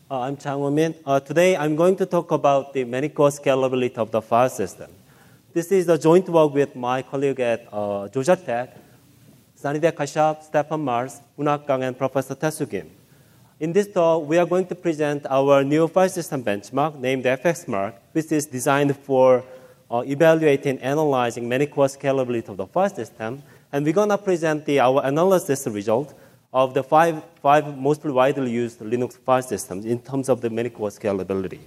I'm Chang Woo-min. Today, I'm going to talk about the many-core scalability of the file system. This is a joint work with my colleague at Georgia Tech, Sanideh Kashyap, Stefan Mars, Unak Kang, and Professor Tae-Soo Kim. In this talk, we are going to present our new file system benchmark named FXmark, which is designed for evaluating, analyzing many-core scalability of the file system. And we're going to present our analysis result of the five most widely used Linux file systems in terms of the many-core scalability.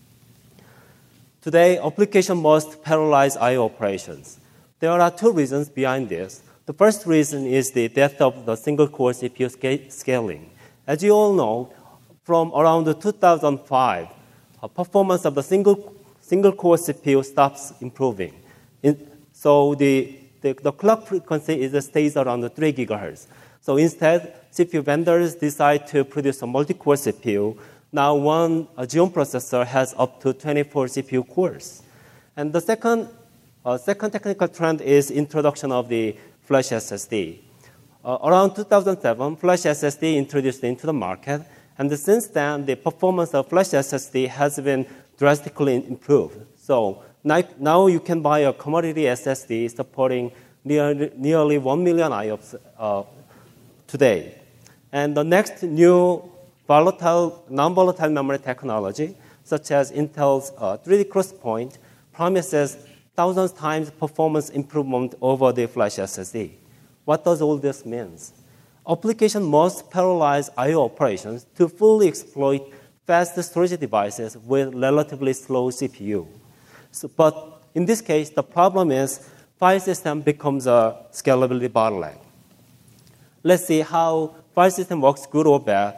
Today, application must parallelize I/O operations. There are two reasons behind this. The first reason is the death of the single-core CPU scaling. As you all know, from around 2005, performance of the single-core CPU stops improving. So the clock frequency stays around 3 gigahertz. So instead, CPU vendors decide to produce a multi-core CPU. Now one Xeon processor has up to 24 CPU cores. And the second technical trend is introduction of the flash SSD. Around 2007, flash SSD introduced into the market. And since then, the performance of flash SSD has been drastically improved. So now you can buy a commodity SSD supporting nearly 1 million IOPS today. And the next new non-volatile memory technology, such as Intel's 3D XPoint, promises thousands times performance improvement over the flash SSD. What does all this mean? Application must parallelize I/O operations to fully exploit fast storage devices with relatively slow CPU. But in this case, the problem is file system becomes a scalability bottleneck. Let's see how file system works good or bad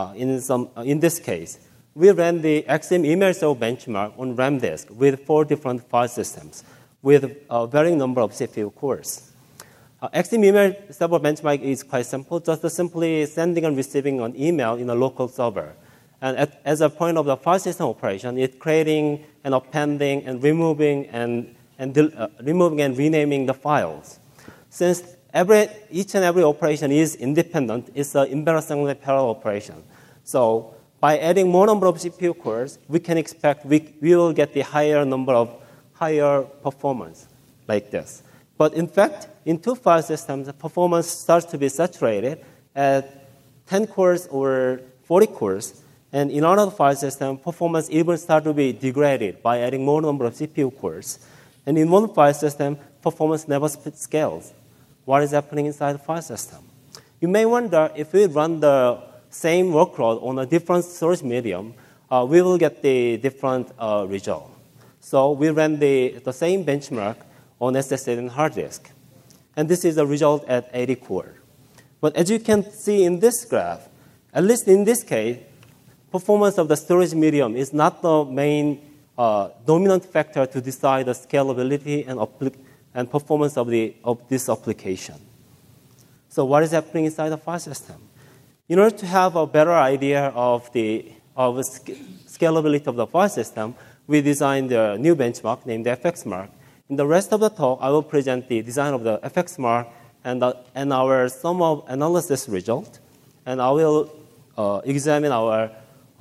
in this case. We ran the XM email server benchmark on RAM disk with 4 different file systems with a varying number of CPU cores. XM email server benchmark is quite simple, just simply sending and receiving an email in a local server. And as a point of the file system operation, it's creating and appending and removing and renaming the files. Since each and every operation is independent, it's an embarrassingly parallel operation. So by adding more number of CPU cores, we can expect we will get the higher performance like this. But in fact, in two file systems, the performance starts to be saturated at 10 cores or 40 cores. And in another file system, performance even starts to be degraded by adding more number of CPU cores. And in one file system, performance never scales. What is happening inside the file system? You may wonder if we run the same workload on a different storage medium, we will get the different result. So we ran the same benchmark on SSD and hard disk. And this is the result at 80 core. But as you can see in this graph, at least in this case, performance of the storage medium is not the main dominant factor to decide the scalability and performance of this application. So what is happening inside the file system? In order to have a better idea of the scalability of the file system, we designed a new benchmark named FXmark. In the rest of the talk, I will present the design of the FXmark and our sum of analysis result. And I will examine our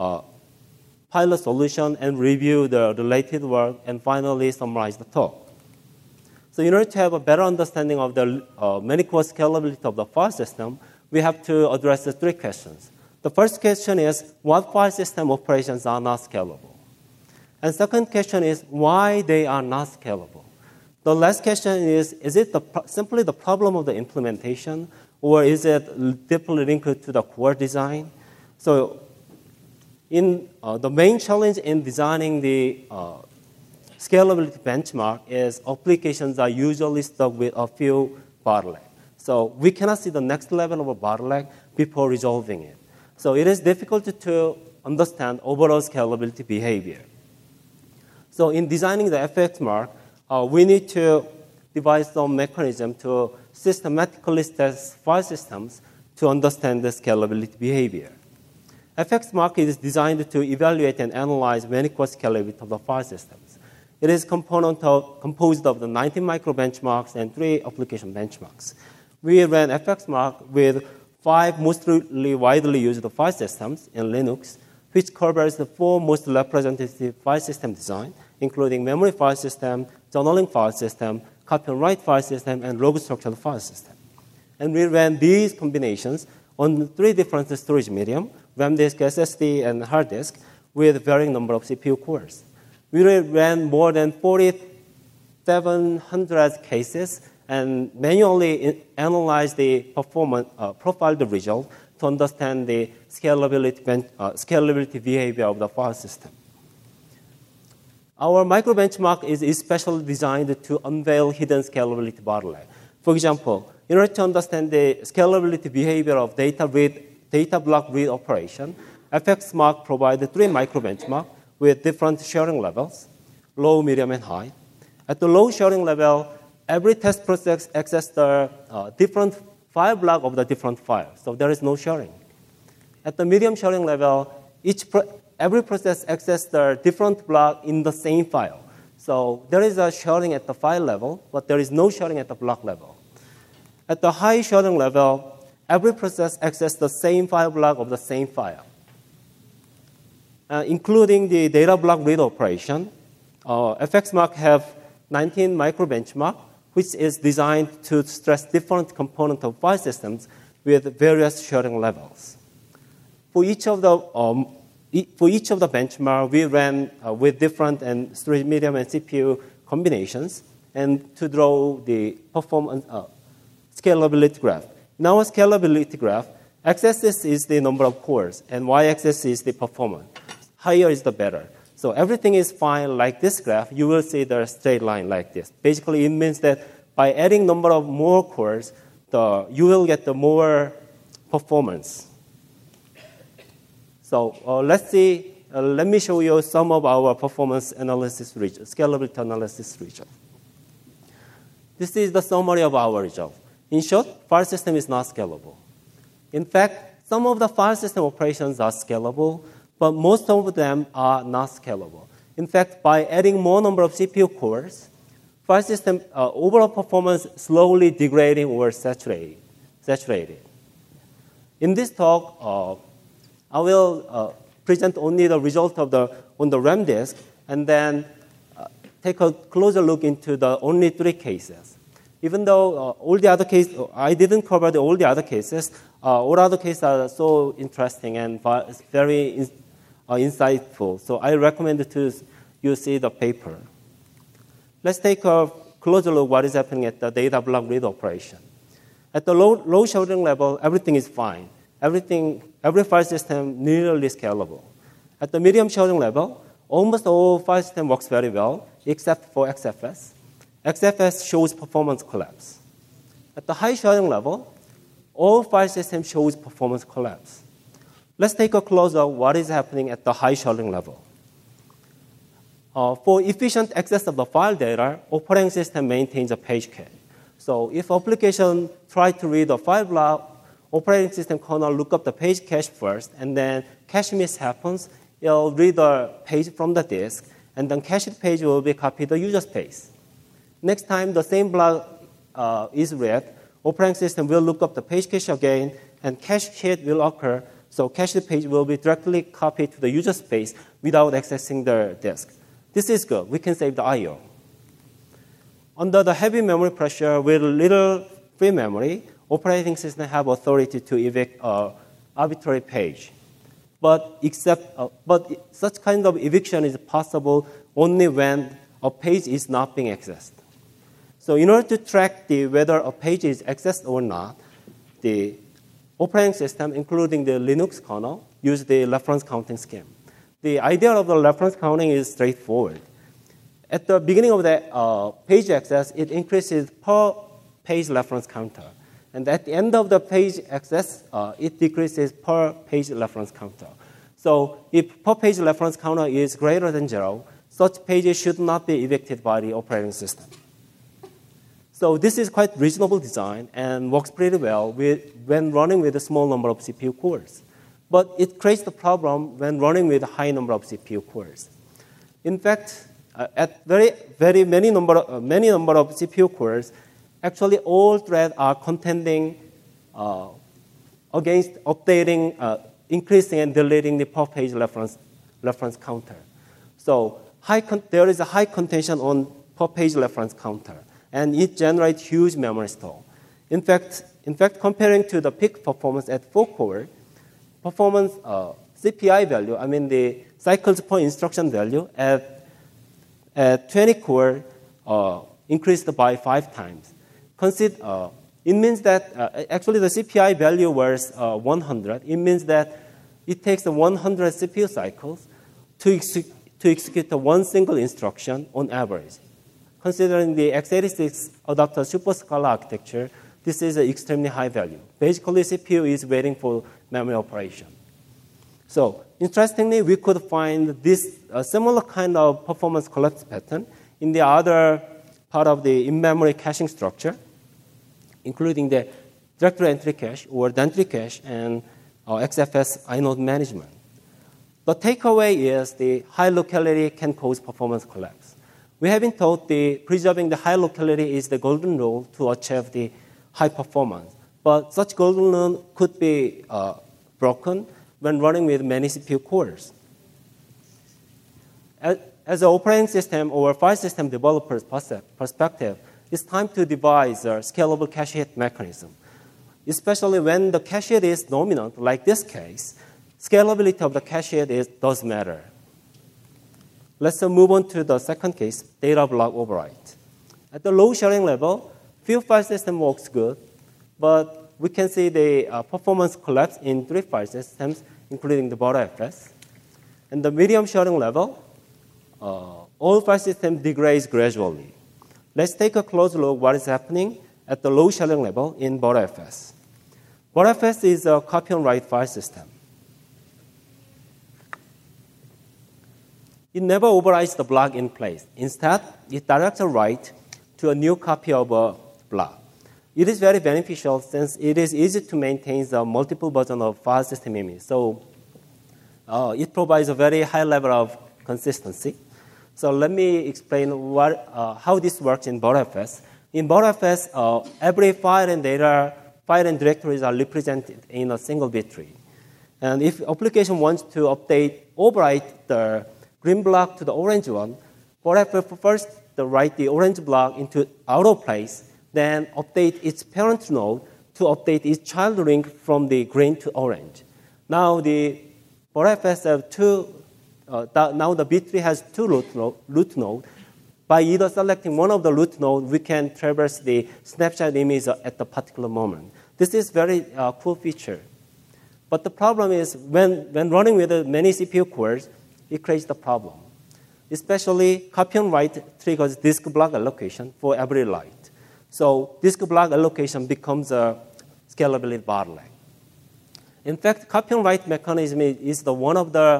pilot solution and review the related work and finally summarize the talk. So in order to have a better understanding of the many-core scalability of the file system, we have to address the 3 questions. The first question is, what file system operations are not scalable? And second question is, why they are not scalable? The last question is it simply the problem of the implementation, or is it deeply linked to the core design? So the main challenge in designing the scalability benchmark is applications are usually stuck with a few bottlenecks. So we cannot see the next level of a bottleneck before resolving it. So it is difficult to understand overall scalability behavior. So in designing the FXmark, we need to devise some mechanism to systematically test file systems to understand the scalability behavior. FXmark is designed to evaluate and analyze many-core scalability of the file systems. It is composed of the 19 micro benchmarks and 3 application benchmarks. We ran FXmark with 5 mostly widely used file systems in Linux, which covers the 4 most representative file system design, including memory file system, journaling file system, copy and write file system, and log structured file system. And we ran these combinations on 3 different storage medium, RAM disk, SSD, and hard disk, with varying number of CPU cores. We ran more than 4,700 cases and manually analyzed the performance, profiled the result to understand the scalability behavior of the file system. Our micro-benchmark is especially designed to unveil hidden scalability bottleneck. For example, in order to understand the scalability behavior of data block read operation, FXmark provides 3 micro-benchmarks with different sharing levels, low, medium, and high. At the low sharing level, every test process accesses the different file block of the different files, so there is no sharing. At the medium sharing level, every process accesses the different block in the same file. So there is a sharing at the file level, but there is no sharing at the block level. At the high sharing level, every process accesses the same file block of the same file, including the data block read operation. FXmark have 19 micro-benchmark, which is designed to stress different components of file systems with various sharing levels. For each of the benchmark, we ran with different and storage medium and CPU combinations, and to draw the performance scalability graph. In our scalability graph, x-axis is the number of cores, and y-axis is the performance. Higher is the better. So everything is fine like this graph. You will see the straight line like this. Basically, it means that by adding number of more cores, you will get the more performance. So let's see. Let me show you some of our performance analysis results, scalability analysis results. This is the summary of our result. In short, file system is not scalable. In fact, some of the file system operations are scalable, but most of them are not scalable. In fact, by adding more number of CPU cores, file system overall performance slowly degrading or saturated. In this talk, I will present only the result of on the RAM disk, and then take a closer look into the only 3 cases. Even though all the other cases, I didn't cover all the other cases, all other cases are so interesting and very insightful. So I recommend you see the paper. Let's take a closer look what is happening at the data block read operation. At the low sharing level, everything is fine. Every file system nearly scalable. At the medium sharing level, almost all file system works very well, except for XFS. XFS shows performance collapse. At the high sharing level, all file system shows performance collapse. Let's take a closer look what is happening at the high sharing level. For efficient access of the file data, operating system maintains a page cache. So if application try to read a file block, operating system kernel look up the page cache first, and then cache miss happens. It'll read the page from the disk, and then cached page will be copied to the user space. Next time the same block is read, operating system will look up the page cache again, and cache hit will occur. So cached page will be directly copied to the user space without accessing the disk. This is good. We can save the I/O. Under the heavy memory pressure with little free memory, operating system have authority to evict arbitrary page. But such kind of eviction is possible only when a page is not being accessed. So in order to track whether a page is accessed or not, the operating system, including the Linux kernel, use the reference counting scheme. The idea of the reference counting is straightforward. At the beginning of the page access, it increases per page reference counter. And at the end of the page access, it decreases per page reference counter. So if per page reference counter is greater than 0, such pages should not be evicted by the operating system. So this is quite reasonable design and works pretty well when running with a small number of CPU cores. But it creates the problem when running with a high number of CPU cores. In fact, at very many number of CPU cores, actually all threads are contending against updating increasing and deleting the per-page reference counter. So there is a high contention on per-page reference counter, and it generates huge memory store. In fact, comparing to the peak performance at 4-core, performance CPI value, I mean the cycles per instruction value at 20-core increased by 5 times. It means that actually the CPI value was 100. It means that it takes 100 CPU cycles to execute one single instruction on average. Considering the x86 adapter superscala architecture, this is an extremely high value. Basically, CPU is waiting for memory operation. So, interestingly, we could find this similar kind of performance collapse pattern in the other part of the in-memory caching structure, including the directory entry cache or the entry cache and XFS inode management. The takeaway is the high locality can cause performance collapse. We have been taught preserving the high locality is the golden rule to achieve the high performance. But such golden rule could be broken when running with many CPU cores. As an operating system or file system developer's perspective, it's time to devise a scalable cache hit mechanism. Especially when the cache hit is dominant, like this case, scalability of the cache hit does matter. Let's move on to the second case, data block overwrite. At the low sharing level, few file system works good, but we can see the performance collapse in 3 file systems, including the ButterFS. And the medium sharing level, all file systems degrade gradually. Let's take a close look what is happening at the low sharing level in ButterFS. ButterFS is a copy and write file system. It never overwrites the block in place. Instead, it directs a write to a new copy of a block. It is very beneficial since it is easy to maintain the multiple version of file system image. So it provides a very high level of consistency. So let me explain how this works in ButterFS. In ButterFS, every file and directories are represented in a single bit tree. And if application wants to overwrite the green block to the orange one, ButterFS first write the orange block into auto place, then update its parent node to update its child ring from the green to orange. Now the ButterFS have now the bit tree has 2 root nodes. By either selecting one of the root nodes, we can traverse the snapshot image at the particular moment. This is very cool feature. But the problem is when running with many CPU cores, it creates the problem. Especially copy and write triggers disk block allocation for every write. So disk block allocation becomes a scalability bottleneck. In fact, copy and write mechanism is one of the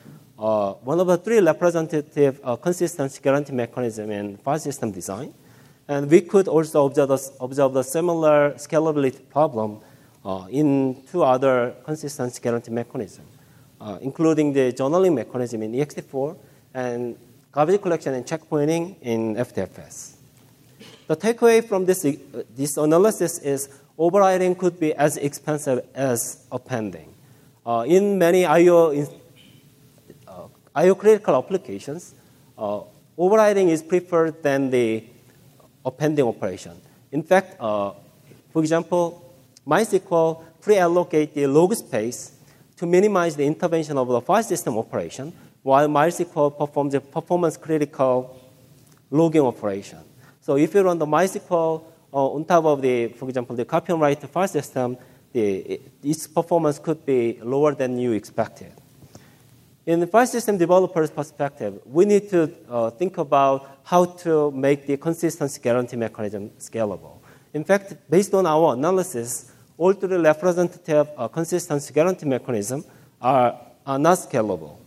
3 representative consistency guarantee mechanism in file system design. And we could also observe the similar scalability problem in 2 other consistency guarantee mechanisms, including the journaling mechanism in ext4 and garbage collection and checkpointing in FTFS. The takeaway from this analysis is overriding could be as expensive as appending. In many I/O critical applications, overriding is preferred than the appending operation. In fact, for example, MySQL pre-allocate the log space to minimize the intervention of the file system operation, while MySQL performs a performance critical logging operation. So if you run the MySQL on top of for example, the copy and write file system, its performance could be lower than you expected. In the file system developer's perspective, we need to think about how to make the consistency guarantee mechanism scalable. In fact, based on our analysis, all 3 representative consistency guarantee mechanisms are not scalable.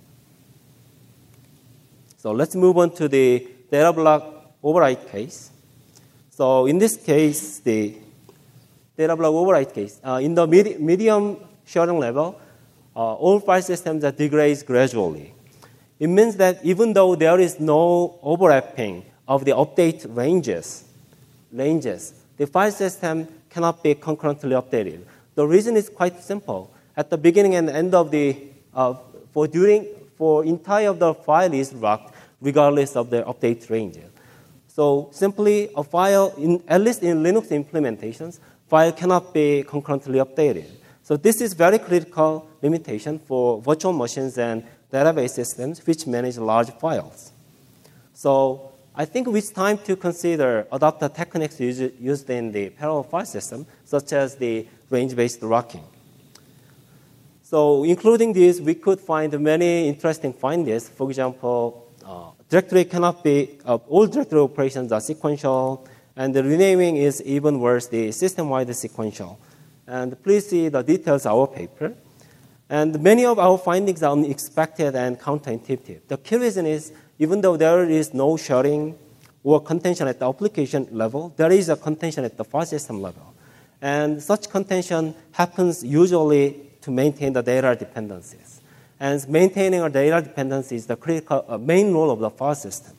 So let's move on to the data block overwrite case. So in this case, the data block overwrite case, in the medium sharing level, all file systems are degrade gradually. It means that even though there is no overlapping of the update ranges, the file system cannot be concurrently updated. The reason is quite simple. at the beginning and end of the, for entire of the file is locked regardless of the update range. So simply a file, at least in Linux implementations, file cannot be concurrently updated. So this is very critical limitation for virtual machines and database systems which manage large files. So I think it's time to consider adopt the techniques used in the parallel file system, such as the range-based locking. So including these, we could find many interesting findings. For example, directory cannot be, all directory operations are sequential, and the renaming is even worse, the system-wide sequential. And please see the details of our paper. And many of our findings are unexpected and counterintuitive. The key reason is, even though there is no sharing or contention at the application level, there is a contention at the file system level. And such contention happens usually to maintain the data dependencies. And maintaining a data dependency is the critical main role of the file system.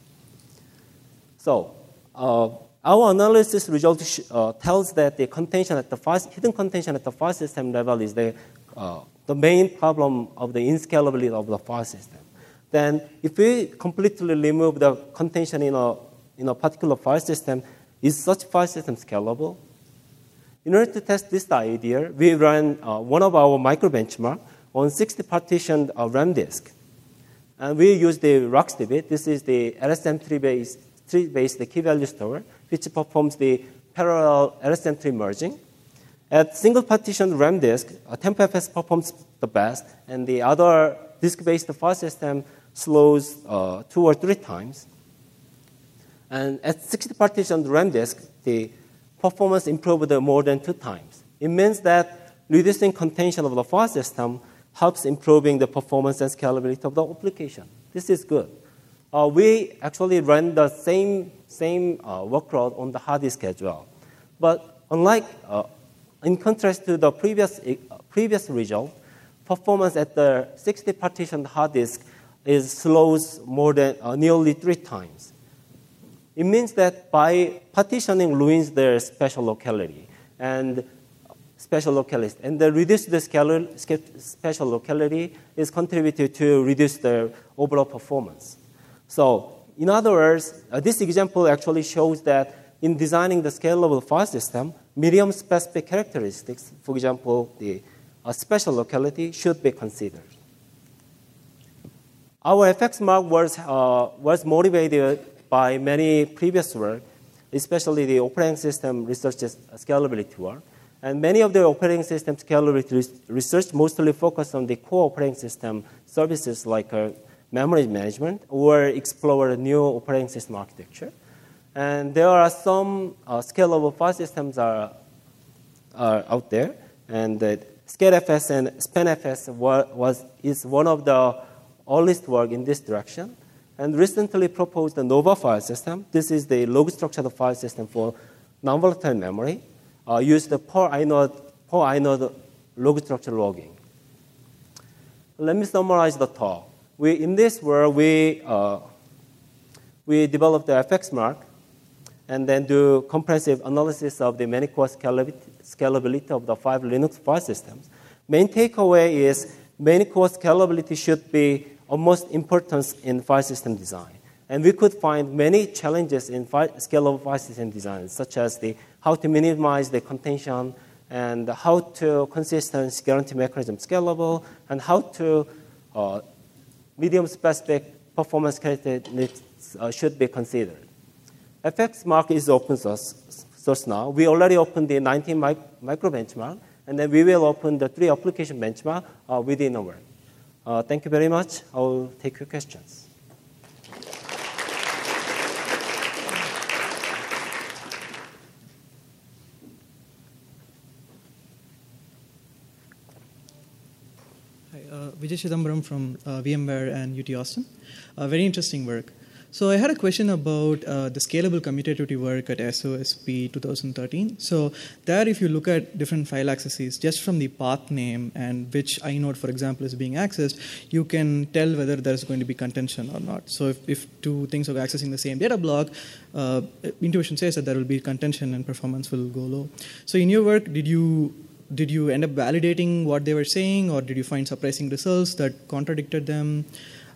So our analysis result tells that the contention at the hidden contention at the file system level is the main problem of the inscalability of the file system. Then if we completely remove the contention in a particular file system, is such file system scalable? In order to test this idea, we ran one of our micro benchmark on 60 partitioned RAM disk. And we use the RocksDB. This is the LSM3-based key value store, which performs the parallel LSM3 merging. At single partitioned RAM disk, TempFS performs the best, and the other disk-based file system slows 2 or 3 times. And at 60 partitioned RAM disk, the performance improved more than 2 times. It means that reducing contention of the file system helps improving the performance and scalability of the application. This is good. We actually ran the same workload on the hard disk as well. But unlike, in contrast to the previous result, performance at the 60 partitioned hard disk slows more than nearly 3 times. It means that by partitioning ruins their special locality and the reduce the special locality is contributed to reduce the overall performance. So in other words, this example actually shows that in designing the scalable file system, medium-specific characteristics, for example, the special locality, should be considered. Our FXMark was motivated by many previous work, especially the operating system research scalability work. And many of the operating system scalability research mostly focus on the core operating system services like memory management or explore new operating system architecture. And there are some scalable file systems are out there. And ScaleFS and SpanFS is one of the earliest work in this direction. And recently proposed the Nova file system. This is the log structured file system for non-volatile memory. Use the per inode log structure logging. Let me summarize the talk. In this work, we developed the FXMark and then do comprehensive analysis of the many core scalability of the 5 Linux file systems. Main takeaway is many core scalability should be of most importance in file system design. And we could find many challenges in scalable file system design, such as how to minimize the contention and how to consistently guarantee mechanism scalable and how to medium-specific performance characteristics should be considered. FXMark is open source now. We already opened the 19 micro benchmark, and then we will open the 3 application benchmark within a week. Thank you very much. I will take your questions. Vijay Chidambaram from VMware and UT Austin. Very interesting work. So I had a question about the scalable commutativity work at SOSP 2013. So there, if you look at different file accesses, just from the path name and which inode, for example, is being accessed, you can tell whether there's going to be contention or not. So if 2 things are accessing the same data block, intuition says that there will be contention and performance will go low. So in your work, did you did you end up validating what they were saying, or did you find surprising results that contradicted them?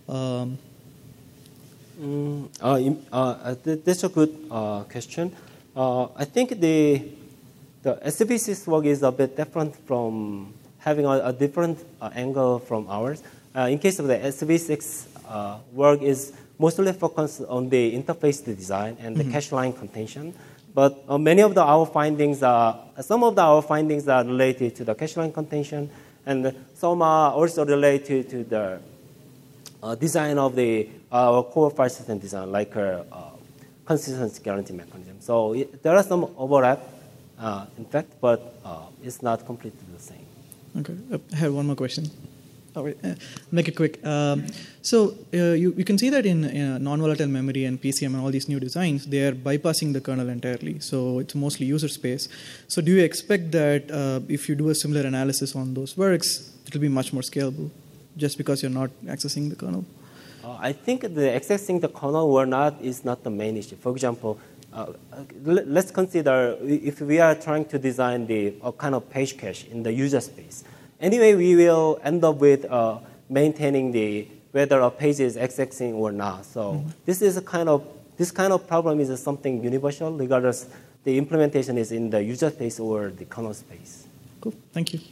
That's a good question. I think the SVC's work is a bit different from having a different angle from ours. In case of the SV6 work is mostly focused on the interface design and the cache line contention. But many of our findings are related to the cache line contention, and some are also related to the design of our core file system design, like consistency guarantee mechanism. So there are some overlap, in fact, but it's not completely the same. Okay, I have one more question. Make it quick. So you can see that in non-volatile memory and PCM and all these new designs, they are bypassing the kernel entirely. So it's mostly user space. So do you expect that if you do a similar analysis on those works, it will be much more scalable, just because you're not accessing the kernel? I think the accessing the kernel or not is not the main issue. For example, let's consider if we are trying to design a kind of page cache in the user space. Anyway, we will end up with maintaining whether a page is accessing or not. So this kind of problem is something universal, regardless the implementation is in the user space or the kernel space. Cool. Thank you.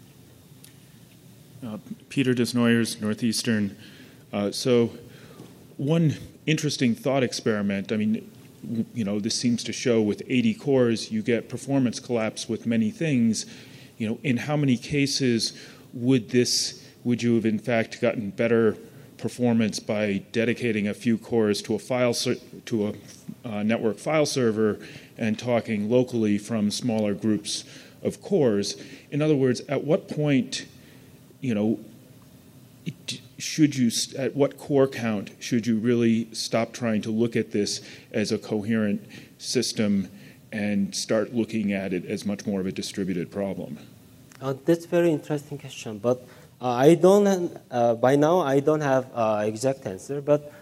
Peter Desnoyers, Northeastern. So one interesting thought experiment, I mean, this seems to show with 80 cores, you get performance collapse with many things. In how many cases would you have in fact gotten better performance by dedicating a few cores to a network file server and talking locally from smaller groups of cores? In other words, at what point, at what core count should you really stop trying to look at this as a coherent system and start looking at it as much more of a distributed problem? That's a very interesting question, but I don't. By now, I don't have exact answer. But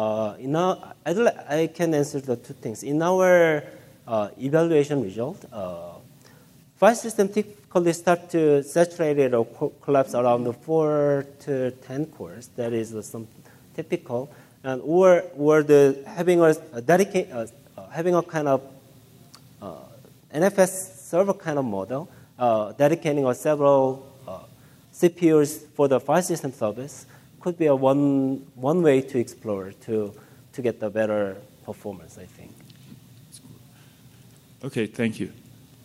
I can answer the two things. In our evaluation result, file system typically start to saturate or collapse around 4 to 10 cores. That is some typical, and or having a kind of NFS server kind of model. Dedicating several CPUs for the file system service could be one way to explore to get the better performance, I think. Okay, thank you.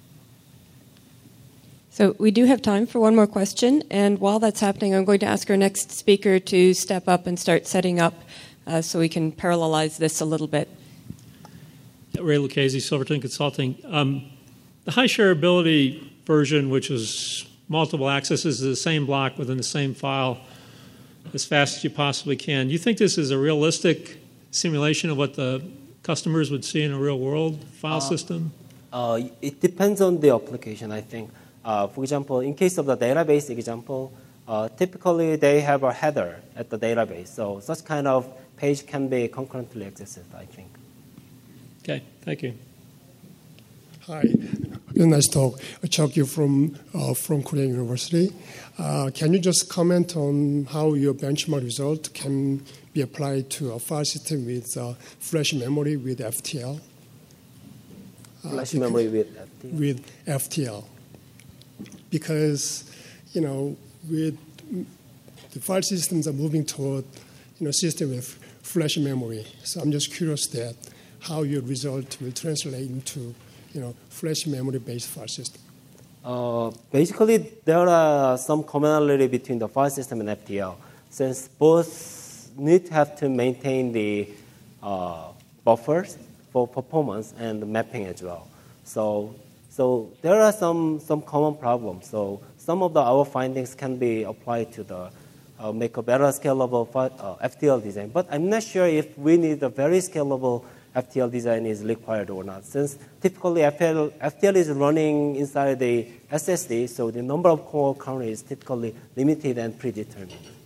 So we do have time for one more question, and while that's happening, I'm going to ask our next speaker to step up and start setting up so we can parallelize this a little bit. Ray Lucchese, Silverton Consulting. The high shareability version, which is multiple accesses of the same block within the same file as fast as you possibly can. Do you think this is a realistic simulation of what the customers would see in a real-world file system? It depends on the application, I think. For example, in case of the database example, typically they have a header at the database. So such kind of page can be concurrently accessed, I think. Okay, thank you. Hi, nice talk. Chuck Yu from Korea University. Can you just comment on how your benchmark result can be applied to a file system with flash memory with FTL? Flash memory with FTL? With FTL. Because, with the file systems are moving toward, system with flash memory. So I'm just curious that how your result will translate into flash memory-based file system. Basically, there are some commonality between the file system and FTL, since both need to have to maintain the buffers for performance and mapping as well. So there are some common problems. So some of our findings can be applied to make a better scalable FTL design. But I'm not sure if we need a very scalable FTL design is required or not, since typically FTL is running inside the SSD, so the number of core count is typically limited and predetermined.